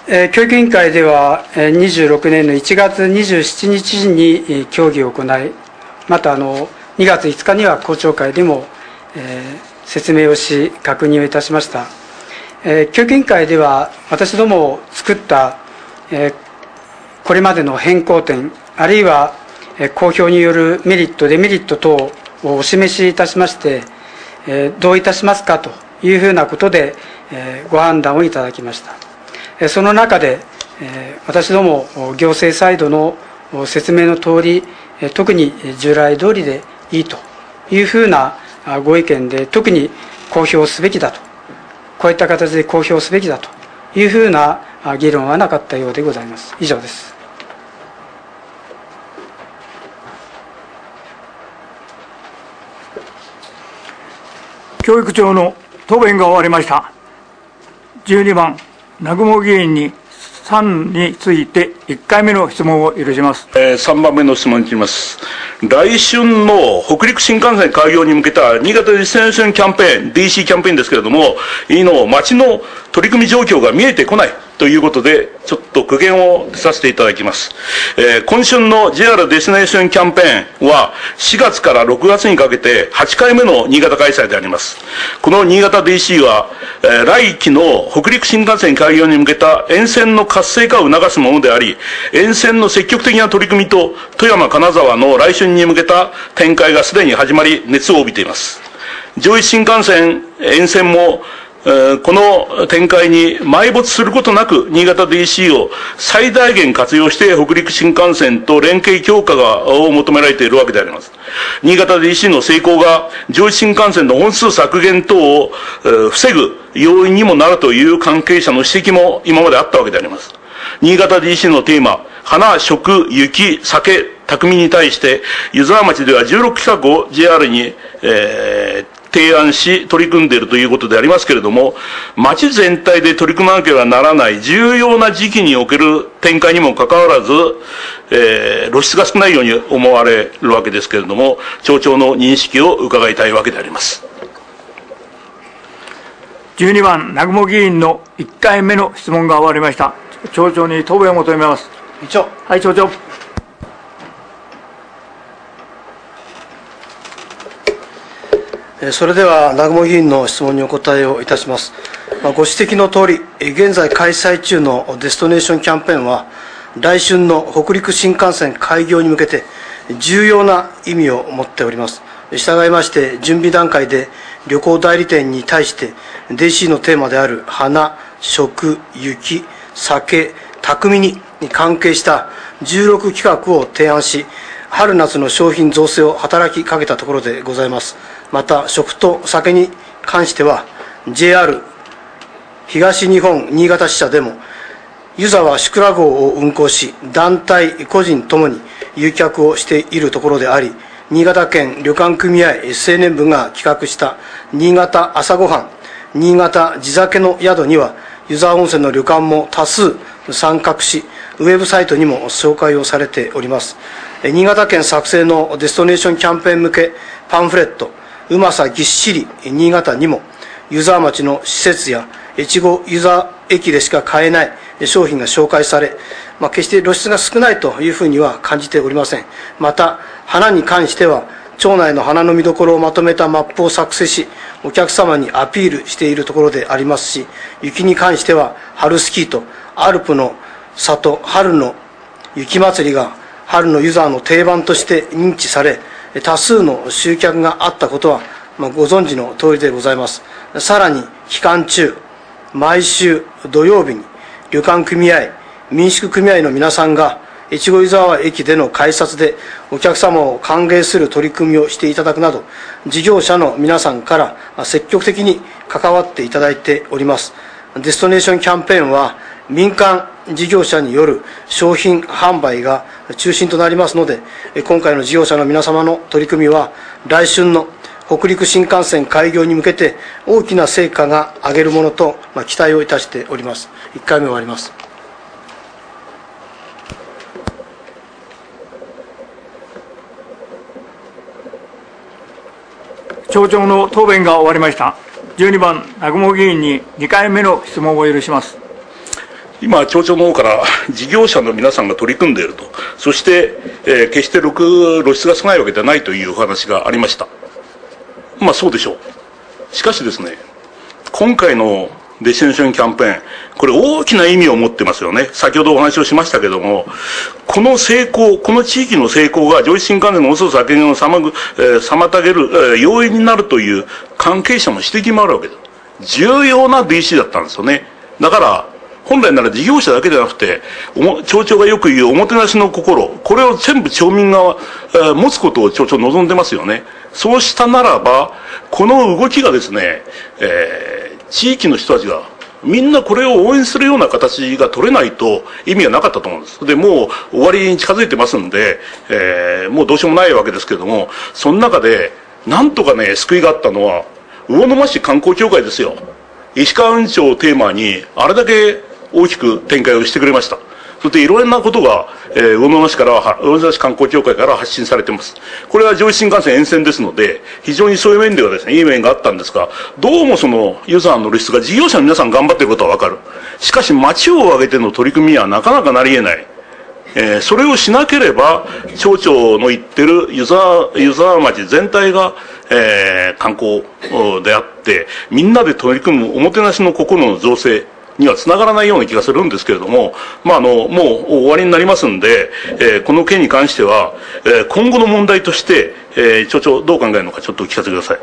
教育委員会では26年の1月27日に協議を行い、また2月5日には公聴会でも説明をし確認をいたしました。教育委員会では私ども作ったこれまでの変更点、あるいは公表によるメリットデメリット等をお示しいたしまして、どういたしますかというふうなことでご判断をいただきました。その中で私ども行政サイドの説明の通り、特に従来通りでいいというふうなご意見で、特に公表すべきだと、こういった形で公表すべきだというふうな議論はなかったようでございます。以上です。 教育長の答弁が終わりました。12番、南雲議員に3について1回目の質問を許します。 3番目の質問に行きます。来春の北陸新幹線開業に向けた新潟ディスティネーションキャンペーン、DC キャンペーンですけれども、町の取り組み状況が見えてこないということで、ちょっと苦言をさせていただきます。今春の JR ディスティネーションキャンペーンは4月から6月にかけて8回目の新潟開催であります。この新潟 DC は、来期の北陸新幹線開業に向けた沿線の活性化を促すものであり、沿線の積極的な取り組みと富山金沢の来春に向けた展開がすでに始まり、熱を帯びています。上越新幹線沿線もこの展開に埋没することなく、新潟 DC を最大限活用して北陸新幹線と連携強化を求められているわけであります。新潟 DC の成功が上越新幹線の本数削減等を防ぐ要因にもなるという関係者の指摘も今まであったわけであります。新潟 DC のテーマ、花、食、雪、酒、匠に対して、湯沢町では16企画を JR に、提案し取り組んでいるということでありますけれども、町全体で取り組まなければならない重要な時期における展開にもかかわらず、露出が少ないように思われるわけですけれども、町長の認識を伺いたいわけであります。 12番、南雲議員の1回目の質問が終わりました。町長に答弁を求めます。 議長。 はい、町長。 それでは南雲議員の質問にお答えをいたします。ご指摘のとおり、現在開催中のデスティネーションキャンペーンは、来春の北陸新幹線開業に向けて重要な意味を持っております。従いまして、準備段階で旅行代理店に対して、DC のテーマである花、食、雪、酒、匠に関係した16企画を提案し、春夏の商品造成を働きかけたところでございます。また、食と酒に関しては、JR 東日本新潟支社でも、湯沢宿儺号を運行し、団体、個人ともに誘客をしているところであり、新潟県旅館組合青年部が企画した新潟朝ごはん、新潟地酒の宿には、湯沢温泉の旅館も多数参画し、ウェブサイトにも紹介をされております。新潟県作成のデスティネーションキャンペーン向けパンフレット、うまさぎっしり新潟にも、湯沢町の施設や越後湯沢駅でしか買えない商品が紹介され、決して露出が少ないというふうには感じておりません。また、花に関しては、町内の花の見どころをまとめたマップを作成し、お客様にアピールしているところでありますし、雪に関しては、春スキーとアルプの里、春の雪まつりが春の湯沢の定番として認知され、多数の集客があったことは、ご存知の通りでございます。さらに、期間中、毎週土曜日に旅館組合、民宿組合の皆さんが、越後湯沢駅での改札でお客様を歓迎する取り組みをしていただくなど、事業者の皆さんから積極的に関わっていただいております。デスティネーションキャンペーンは、民間事業者による商品販売が中心となりますので、今回の事業者の皆様の取り組みは、来春の北陸新幹線開業に向けて大きな成果が上げるものと期待をいたしております。1回目終わります。 町長の答弁が終わりました。12番、南雲議員に2回目の質問を許します。 今、町長の方から事業者の皆さんが取り組んでいると、そして、決して露出が少ないわけではないというお話がありました。まあそうでしょう。しかしですね、今回のデスティネーションキャンペーン、これ大きな意味を持ってますよね。先ほどお話をしましたけども、この成功、この地域の成功が上越新幹線の遅さ削減を妨げる要因になるという関係者の指摘もあるわけです。重要な DC だったんですよね。だから、本来なら事業者だけではなくて、町長がよく言うおもてなしの心、これを全部町民が持つことを町長望んでますよね。そうしたならば、この動きがですね、地域の人たちがみんなこれを応援するような形が取れないと意味がなかったと思うんです。で、もう終わりに近づいてますんで、もうどうしようもないわけですけれども、その中で、なんとかね、救いがあったのは、魚沼市観光協会ですよ。石川運長をテーマに、あれだけ大きく展開をしてくれました。そしていろんなことが、魚沼市観光協会から発信されています。これは上越新幹線沿線ですので、非常にそういう面ではですね、いい面があったんですが、どうもそのユーザーの露出が事業者の皆さん頑張っていることはわかる。しかし町を挙げての取り組みはなかなかなり得ない。それをしなければ、町長の言ってるユーザー町全体が、観光であって、みんなで取り組むおもてなしの心の造成にはつながらないような気がするんですけれども、もう終わりになりますんで、この件に関しては、今後の問題として、町長どう考えるのかちょっとお聞かせください。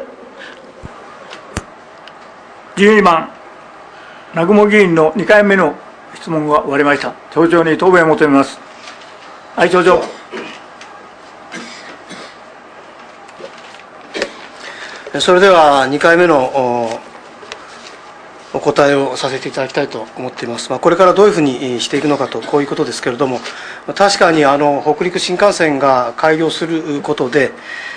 12番、南雲議員の2回目の質問が終わりました。町長に答弁を求めます。はい、町長。 それでは2回目のお答えをさせていただきたいと思っています。これからどういうふうにしていくのかと、こういうことですけれども、確かに北陸新幹線が開業することで、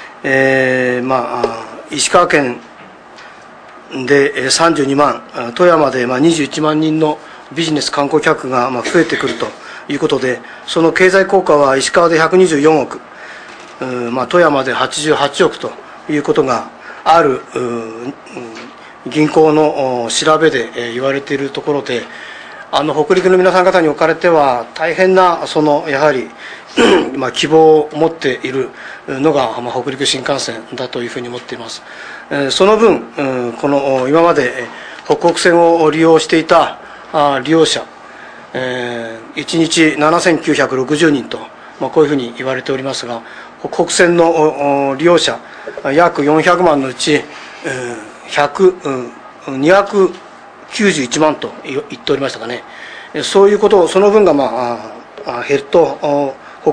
石川県で32万、富山で21万人のビジネス観光客が増えてくるということで、その経済効果は石川で124億、富山で88億ということがある銀行の調べで言われているところで、北陸の皆さん方におかれては大変なやはり希望を持っているのが北陸新幹線だというふうに思っています。その分、この今まで北北線を利用していた利用者、1日7960人と、こういうふうに言われておりますが、北北線の利用者約400万のうち291万と言っておりましたかね。そういうことを、その分が減ると、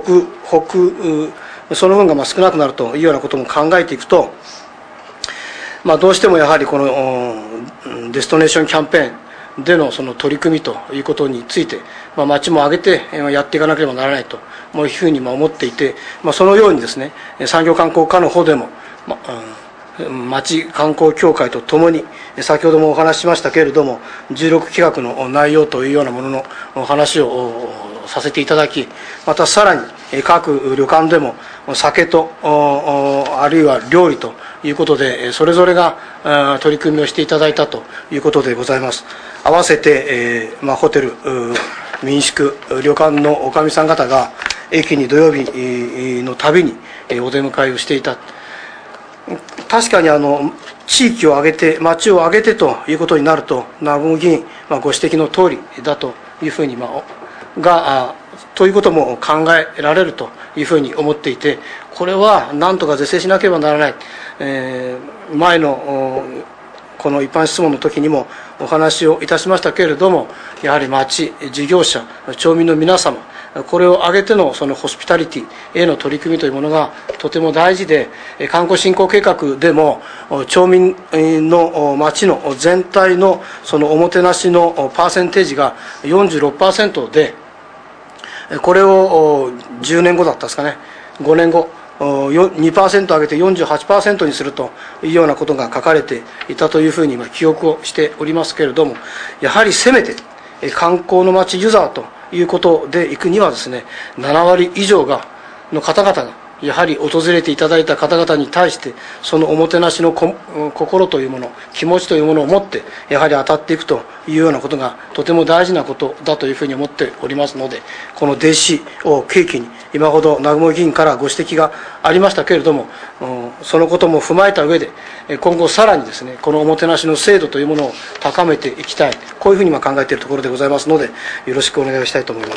その分が少なくなるというようなことも考えていくと、どうしてもやはりこのデスティネーションキャンペーンでのその取り組みということについて、町も挙げてやっていかなければならないというふうに思っていて、そのようにですね、産業観光課の方でも、町観光協会とともに、先ほどもお話ししましたけれども、16企画の内容というようなもののお話をさせていただき、またさらに各旅館でも酒とあるいは料理ということで、それぞれが取り組みをしていただいたということでございます。合わせて、ホテル、民宿、旅館のおかみさん方が駅に土曜日のたびにお出迎えをしていた。確かに地域を挙げて、町を挙げてということになると、南雲議員、ご指摘の通りだというふうに、ということも考えられるというふうに思っていて、これは何とか是正しなければならない。前のこの一般質問の時にもお話をいたしましたけれども、やはり町、事業者、町民の皆様、これを挙げてのそのホスピタリティへの取り組みというものがとても大事で、観光振興計画でも町民の町の全体のそのおもてなしのパーセンテージが 46% で、これを10年後だったですかね、5年後 2% 上げて 48% にするというようなことが書かれていたというふうに記憶をしておりますけれども、やはりせめて観光の街ユーザーということで行くにはですね、7割以上の方々がやはり訪れていただいた方々に対して、そのおもてなしの心というもの、気持ちというものを持って、やはり当たっていくというようなことが、とても大事なことだというふうに思っておりますので、この弟子を契機に、今ほど南雲議員からご指摘がありましたけれども、そのことも踏まえた上で、今後さらにですね、このおもてなしの制度というものを高めていきたい、こういうふうに考えているところでございますので、よろしくお願いしたいと思います。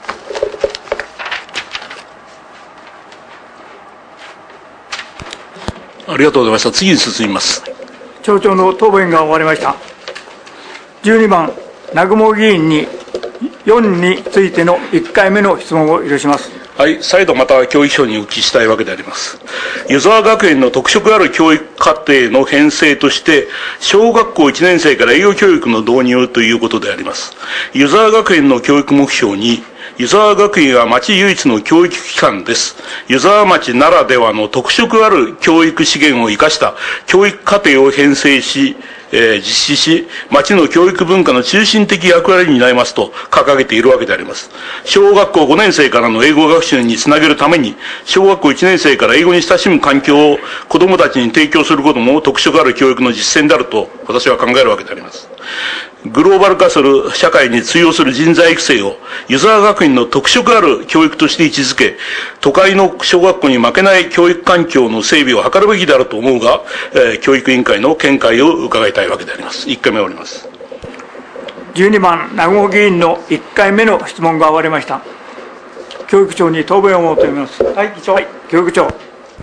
ありがとうございました。次に進みます。 町長の答弁が終わりました。12番、南雲議員に4についての1回目の質問を許します。 はい、再度また教育省にお聞きしたいわけであります。湯沢学園の特色ある教育課程の編成として、小学校1年生から英語教育の導入ということであります。湯沢学園の教育目標に、湯沢学園は町唯一の教育機関です。湯沢町ならではの特色ある教育資源を生かした教育課程を編成し、実施し、町の教育文化の中心的役割になりますと掲げているわけであります。小学校5年生からの英語学習につなげるために、小学校1年生から英語に親しむ環境を子どもたちに提供することも特色ある教育の実践であると私は考えるわけであります。グローバル化する社会に通用する人材育成を湯沢学院の特色ある教育として位置づけ、都会の小学校に負けない教育環境の整備を図るべきであると思うが、教育委員会の見解を伺いたいわけであります。1回目終わります。 12番、南雲議員の1回目の質問が終わりました。教育長に答弁を求めます。 はい、議長。 はい、教育長。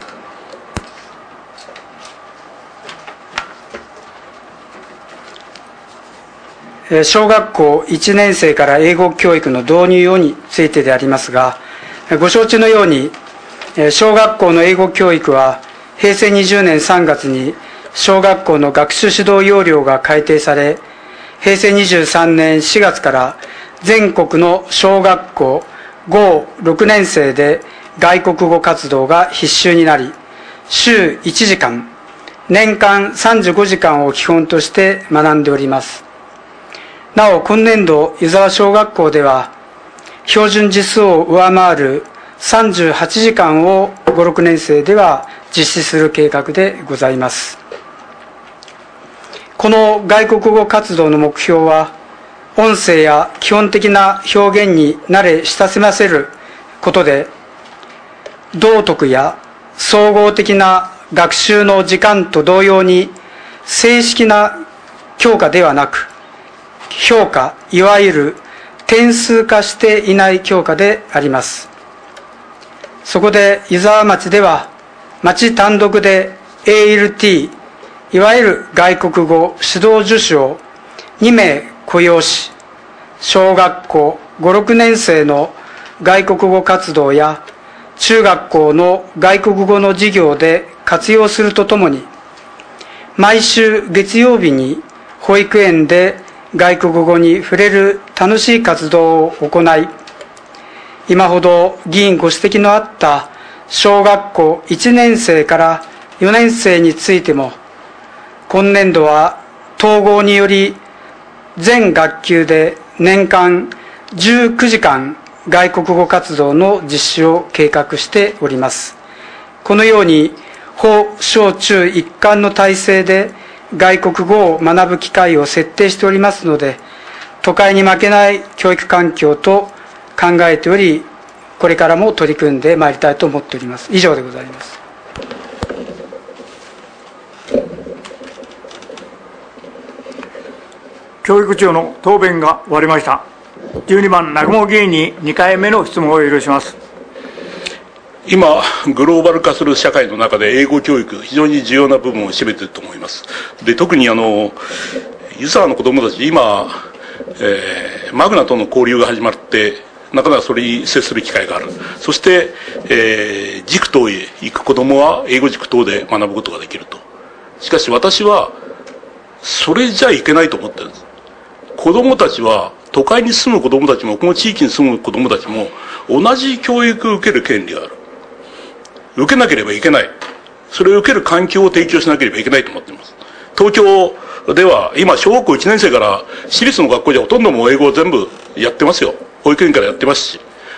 小学校1年生から英語教育の導入をについてでありますが、ご承知のように、小学校の英語教育は平成20年3月に小学校の学習指導要領が改定され、平成23年4月から全国の小学校5、6年生で外国語活動が必修になり、週1時間、年間35時間を基本として学んでおります。なお、今年度、湯沢小学校では、標準時数を上回る38時間を5、6年生では実施する計画でございます。この外国語活動の目標は、音声や基本的な表現に慣れ親しませることで、道徳や総合的な学習の時間と同様に、正式な教科ではなく、評価、いわゆる点数化していない教科であります。そこで湯沢町では、町単独で ALT、いわゆる外国語指導助手を2名雇用し、小学校5、6年生の外国語活動や中学校の外国語の授業で活用するとともに、毎週月曜日に保育園で外国語に触れる楽しい活動を行い、今ほど議員ご指摘のあった小学校1年生から4年生についても、今年度は統合により全学級で年間19時間外国語活動の実施を計画しております。このように保小中一貫の体制で外国語を学ぶ機会を設定しておりますので、都会に負けない教育環境と考えており、これからも取り組んでまいりたいと思っております。以上でございます。 教育長の答弁が終わりました。12番、南雲議員に2回目の質問を許します。 今、グローバル化する社会の中で英語教育、非常に重要な部分を占めていると思います。で、特に湯沢の子供たち、今、マグナとの交流が始まって、なかなかそれに接する機会がある。そして、塾等へ行く子供は英語塾等で学ぶことができると。しかし私は、それじゃいけないと思ってるんです。子供たちは、都会に住む子供たちも、この地域に住む子供たちも、同じ教育を受ける権利がある。受けなければいけない。それを受ける環境を提供しなければいけないと思っています。東京では、今、小学校1年生から、私立の学校じゃほとんどもう英語を全部やってますよ。保育園からやってますし。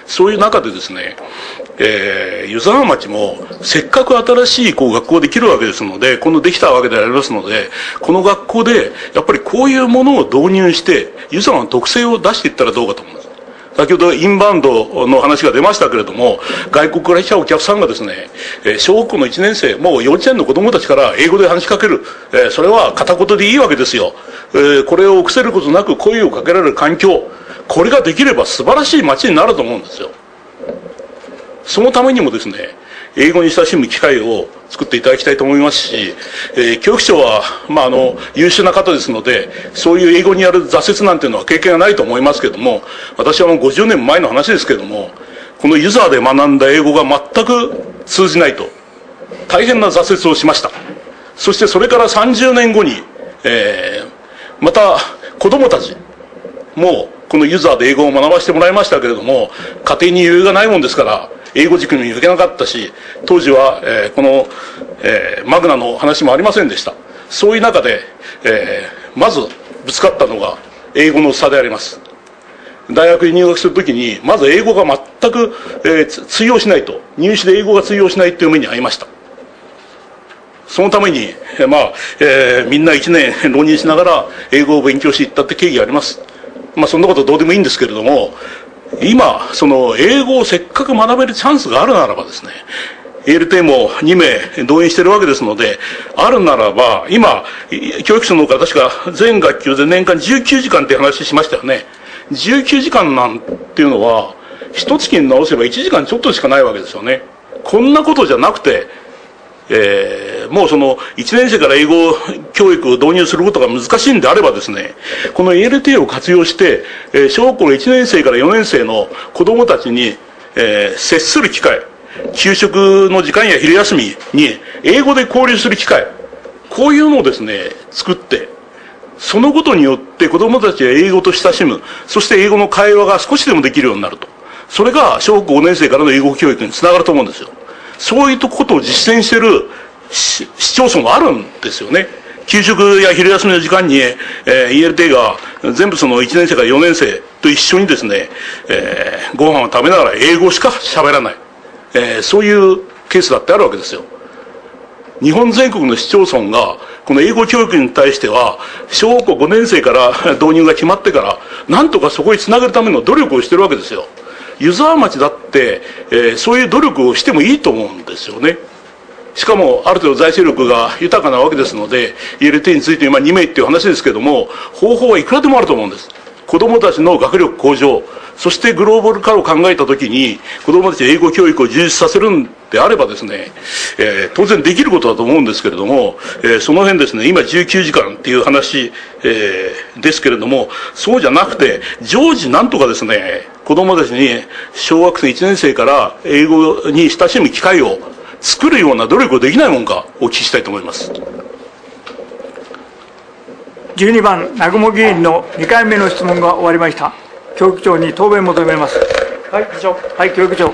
そういう中でですね、湯沢町もせっかく新しい学校できるわけですので、できたわけでありますので、この学校でやっぱりこういうものを導入して湯沢の特性を出していったらどうかと思います。先ほどインバウンドの話が出ましたけれども、外国から来たお客さんがですね、小学校の1年生、もう幼稚園の子供たちから英語で話しかける、それは片言でいいわけですよ。これを臆せることなく声をかけられる環境、これができれば素晴らしい街になると思うんですよ。そのためにもですね、英語に親しむ機会を作っていただきたいと思いますし、教育長は、優秀な方ですので、そういう英語にやる挫折なんていうのは経験がないと思いますけども、私はもう50年前の話ですけども、この湯沢で学んだ英語が全く通じないと、大変な挫折をしました。そしてそれから30年後に、また子供たちもこの湯沢で英語を学ばせてもらいましたけれども、家庭に余裕がないもんですから英語塾に行けなかったし、当時は、マグナの話もありませんでした。そういう中で、まずぶつかったのが英語の差であります。大学に入学するときにまず英語が全く、通用しないと、入試で英語が通用しないという目に遭いました。そのために、みんな1年浪人しながら英語を勉強していったって経緯があります。そんなことどうでもいいんですけれども、今その英語をせっかく学べるチャンスがあるならばですね、ALT も2名動員しているわけですので、あるならば、今教育省の方から確か全学級で年間19時間って話しましたよね。19時間なんていうのは一月に直せば1時間ちょっとしかないわけですよね。こんなことじゃなくて、もうその1年生から英語教育を導入することが難しいんであればですね、この ALT を活用して、小学校の1年生から4年生の子供たちに、接する機会、給食の時間や昼休みに英語で交流する機会、こういうのをですね作って、そのことによって子供たちが英語と親しむ、そして英語の会話が少しでもできるようになると、それが小学校5年生からの英語教育につながると思うんですよ。そういうことを実践している市町村があるんですよね。給食や昼休みの時間に、ELT が全部その1年生から4年生と一緒にですね、ご飯を食べながら英語しか喋らない、そういうケースだってあるわけですよ。日本全国の市町村がこの英語教育に対しては小学校5年生から導入が決まってからなんとかそこにつなげるための努力をしてるわけですよ。湯沢町だって、そういう努力をしてもいいと思うんですよね。しかもある程度財政力が豊かなわけですので、 ELT について今2名っていう話ですけども、方法はいくらでもあると思うんです。子どもたちの学力向上、そしてグローバル化を考えたときに子どもたち英語教育を充実させるんであればですね、当然できることだと思うんですけれども、その辺ですね、今19時間っていう話、ですけれども、そうじゃなくて常時なんとかですね、子どもたちに小学生1年生から英語に親しむ機会を作るような努力をできないもんかお聞きしたいと思います。 12番南雲議員の2回目の質問が終わりました。教育長に答弁を求めます。 はい、議長。 はい、教育長。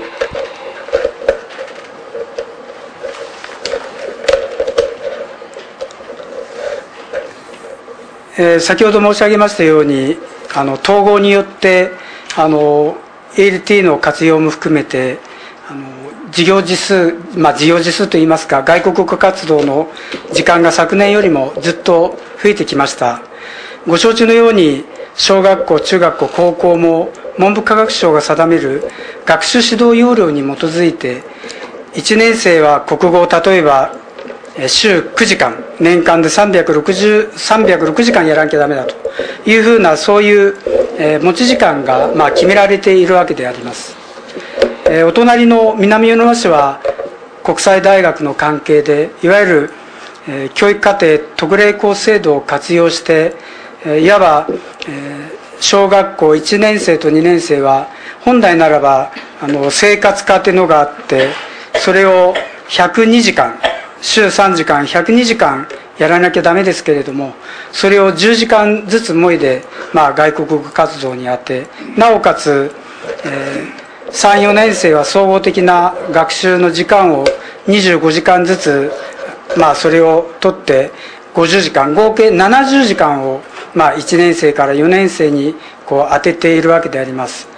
先ほど申し上げましたように、統合によってALT の活用も含めて事業時数といいますか、外国語活動の時間が昨年よりもずっと増えてきました。ご承知のように小学校、中学校、高校も文部科学省が定める学習指導要領に基づいて、1年生は国語を例えば週9時間、年間で306時間やらなきゃダメだというふうな、そういう持ち時間が決められているわけであります。お隣の南与野市は国際大学の関係で、いわゆる教育課程特例校制度を活用して、いわば小学校1年生と2年生は本来ならば生活科というのがあって、それを102時間、週3時間102時間やらなきゃダメですけれども、それを10時間ずつもいで、外国語活動にあて、なおかつ、3、4年生は総合的な学習の時間を25時間ずつ、それを取って50時間、合計70時間を、1年生から4年生に当てているわけであります。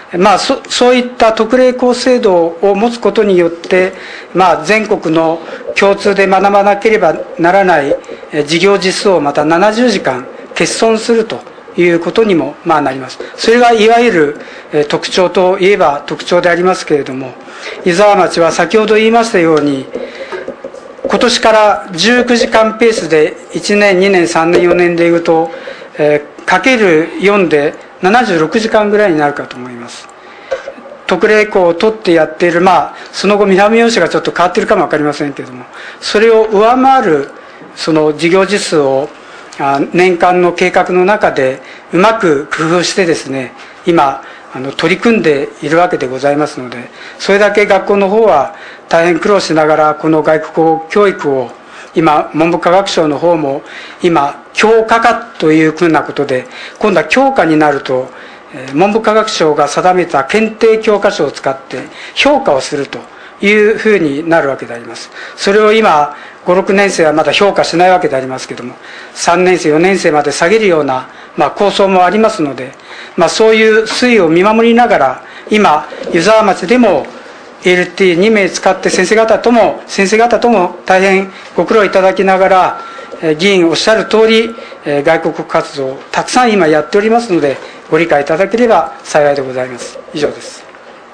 そういった特例校制度を持つことによって、全国の共通で学ばなければならない授業時数をまた70時間欠損するということにもなります。それがいわゆる特徴といえば特徴でありますけれども、湯沢町は先ほど言いましたように、今年から19時間ペースで1年2年3年4年でいうと、かける4で76時間ぐらいになるかと思います。特例校を取ってやっている、その後南四市がちょっと変わっているかも分かりませんけれども、それを上回るその授業時数を年間の計画の中でうまく工夫してですね、今取り組んでいるわけでございますので、それだけ学校の方は大変苦労しながらこの外国語教育を今文部科学省の方も今教科化というふうなことで、今度は教科になると文部科学省が定めた検定教科書を使って評価をするというふうになるわけであります。それを今5、6年生はまだ評価しないわけでありますけれども、3年生4年生まで下げるような、構想もありますので、そういう推移を見守りながら、今湯沢町でも ALT2 名使って先生方とも大変ご苦労いただきながら、議員おっしゃる通り外国活動をたくさん今やっておりますので、ご理解いただければ幸いでございます。以上です。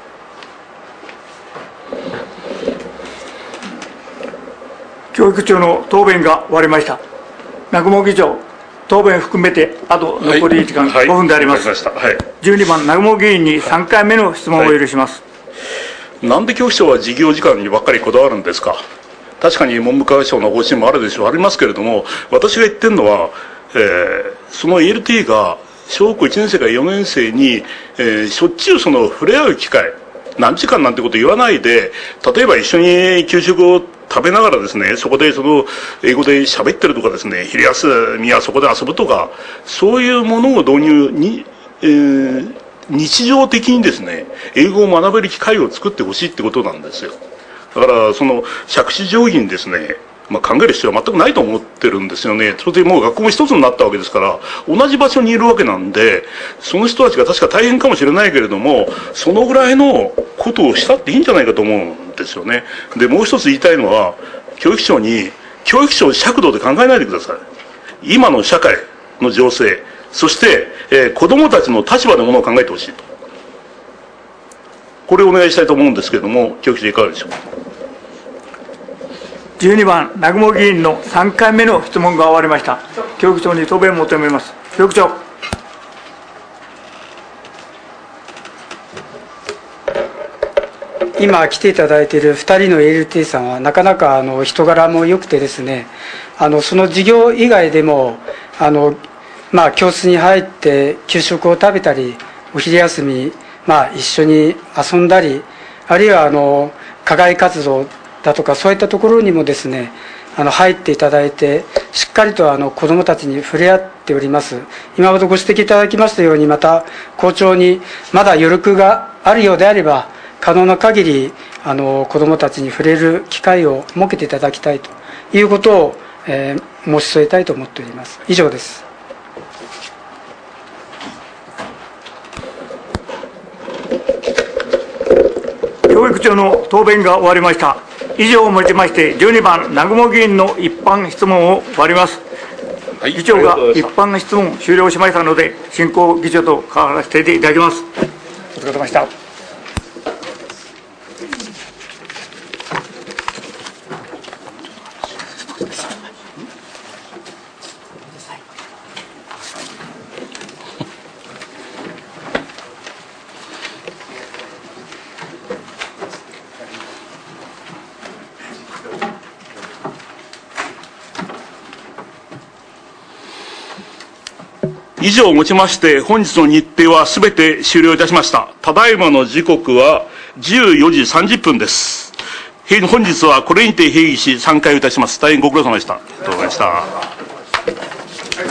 教育長の答弁が終わりました。南雲議長、答弁含めてあと残り時間5分であります。12番南雲議員に3回目の質問を許します。 なんで教育長は授業時間にばっかりこだわるんですか。確かに文部科学省の方針もありますけれども、私が言ってるのは、その ALT が小学校1年生から4年生に、しょっちゅう触れ合う機会、何時間なんてこと言わないで、例えば一緒に給食を食べながらですね、そこで英語で喋ってるとかですね、昼休みはそこで遊ぶとか、そういうものを導入に、日常的にですね、英語を学べる機会を作ってほしいってことなんですよ。だから杓子定規にですね、考える必要は全くないと思ってるんですよね。それでもう学校も一つになったわけですから、同じ場所にいるわけなんで、その人たちが確か大変かもしれないけれども、そのぐらいのことをしたっていいんじゃないかと思うんですよね。で、もう一つ言いたいのは、教育長尺度で考えないでください。今の社会の情勢、そして、子供たちの立場のものを考えてほしいと。これをお願いしたいと思うんですけれども、教育長いかがでしょうか。 12番南雲議員の3回目の質問が終わりました。教育長に答弁を求めます。教育長。 今来ていただいている2人の ALT さんはなかなか人柄も良くてですね、その授業以外でも教室に入って給食を食べたり、お昼休み一緒に遊んだり、あるいは課外活動だとかそういったところにもですね入っていただいて、しっかりと子どもたちに触れ合っております。今ほどご指摘いただきましたように、また校長にまだ余力があるようであれば可能な限り子どもたちに触れる機会を設けていただきたいということを、申し添えたいと思っております。以上です。 教育長の答弁が終わりました。以上をもちまして12番南雲議員の一般質問を終わります。議長が一般質問終了しましたので、進行議長と代わらせていただきます。お疲れ様でした。 以上をもちまして本日の日程はすべて終了いたしました。ただいまの時刻は14時30分です。本日はこれにて閉議し、散会をいたします。大変ご苦労様でした。ありがとうございました。